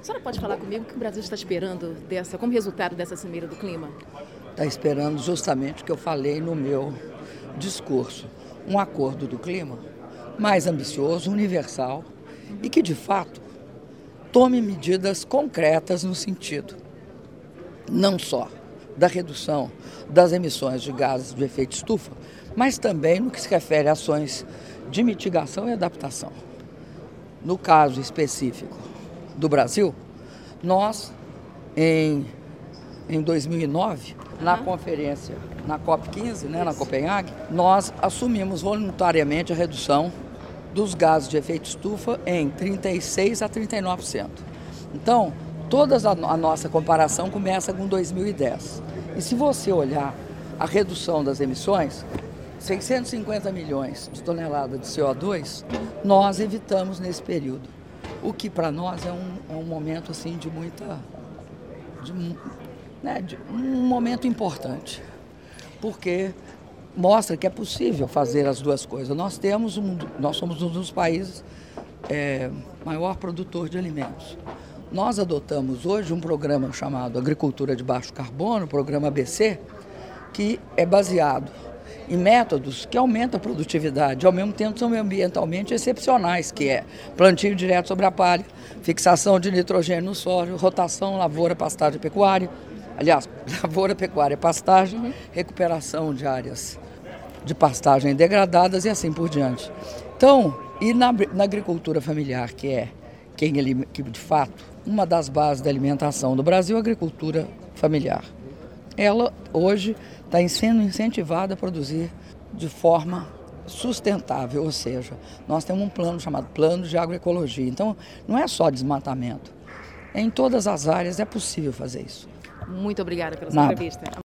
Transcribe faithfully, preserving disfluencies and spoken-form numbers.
A senhora pode falar comigo o que o Brasil está esperando dessa, como resultado dessa Cimeira do Clima? Está esperando justamente o que eu falei no meu discurso. Um acordo do clima mais ambicioso, universal e que, de fato, tome medidas concretas no sentido não só da redução das emissões de gases de efeito estufa, mas também no que se refere a ações de mitigação e adaptação. No caso específico do Brasil, nós, em, em dois mil e nove, na Uhum. conferência, na COP quinze, né, na Copenhague, nós assumimos voluntariamente a redução dos gases de efeito estufa em trinta e seis a trinta e nove por cento. Então, toda a, a nossa comparação começa com dois mil e dez. E se você olhar a redução das emissões, seiscentos e cinquenta milhões de toneladas de C O dois, nós evitamos nesse período. O que para nós é um, é um momento assim, de muita... De, né, de um momento importante, porque mostra que é possível fazer as duas coisas. Nós temos um, nós somos um dos países é, maior produtor de alimentos. Nós adotamos hoje um programa chamado Agricultura de Baixo Carbono, o programa A B C, que é baseado em métodos que aumentam a produtividade, ao mesmo tempo são ambientalmente excepcionais, que é plantio direto sobre a palha, fixação de nitrogênio no solo, rotação, lavoura, pastagem e pecuária. Aliás, lavoura, pecuária, pastagem, uhum. recuperação de áreas de pastagem degradadas e assim por diante. Então, e na, na agricultura familiar, que é quem ele, que de fato, uma das bases da alimentação do Brasil, a agricultura familiar. Ela hoje está sendo incentivada a produzir de forma sustentável, ou seja, nós temos um plano chamado Plano de Agroecologia. Então, não é só desmatamento. Em todas as áreas é possível fazer isso. Muito obrigada pela sua Nada. entrevista.